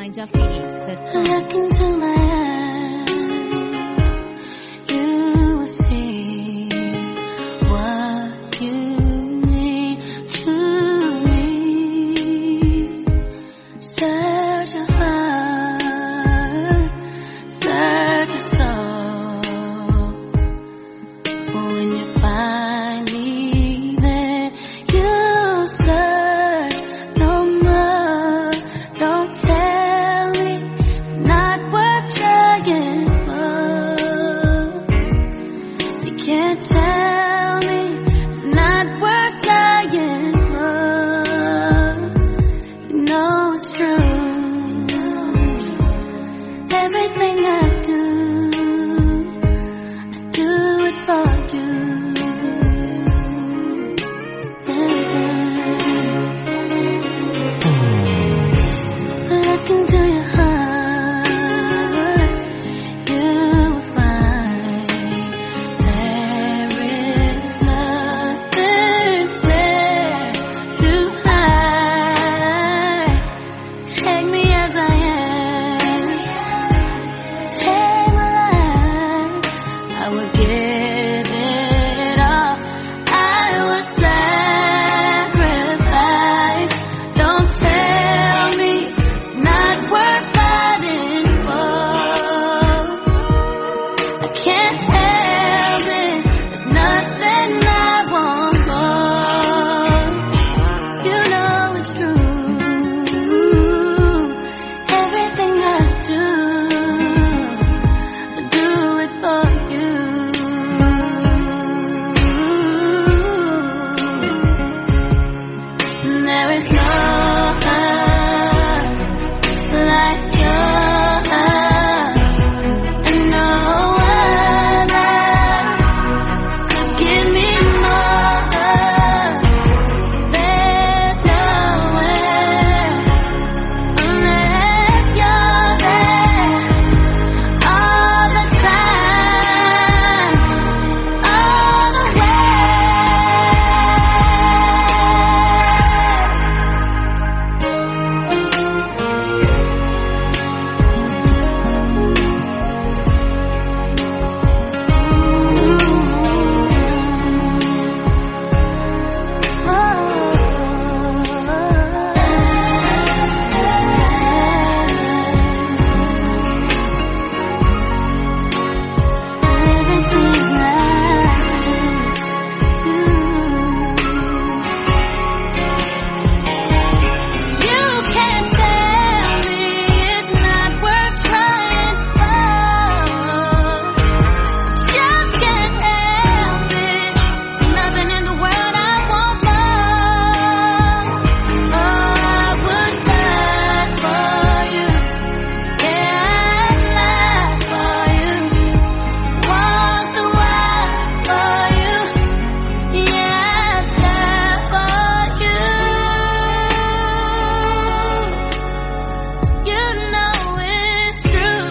NinjaPhoenix.com. Look into my eyes, you will see what you mean to me. Search your heart, search your soul. When you find me, then you search no more. Don't tell me it's not worth trying for. You can't tell me it's not worth dying for. You know it's true. Everything I do it for you. Look into your heart, you will find there is nothing there to hide. Take me as I am, take my life. I would give it all. I would sacrifice. Don't tell me it's not worth fighting for. I can't help it. There's nothing I want more. You know it's true. Everything I do it for you. There is no heart like your heart, and no other could give me more. There's nowhere unless you're there all the time, all the way. You can't tell me it's not worth trying for. Just can't help it. There's nothing in the world I want more. Oh, I would die for you. Yeah, I'd lie for you. Walk the world for you. Yeah, I'd die for you. You know it's true.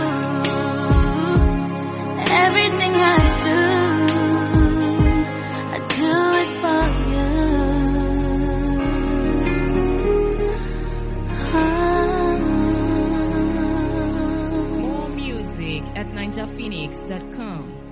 Everything I do it for you. More music at NinjaPhoenix.com.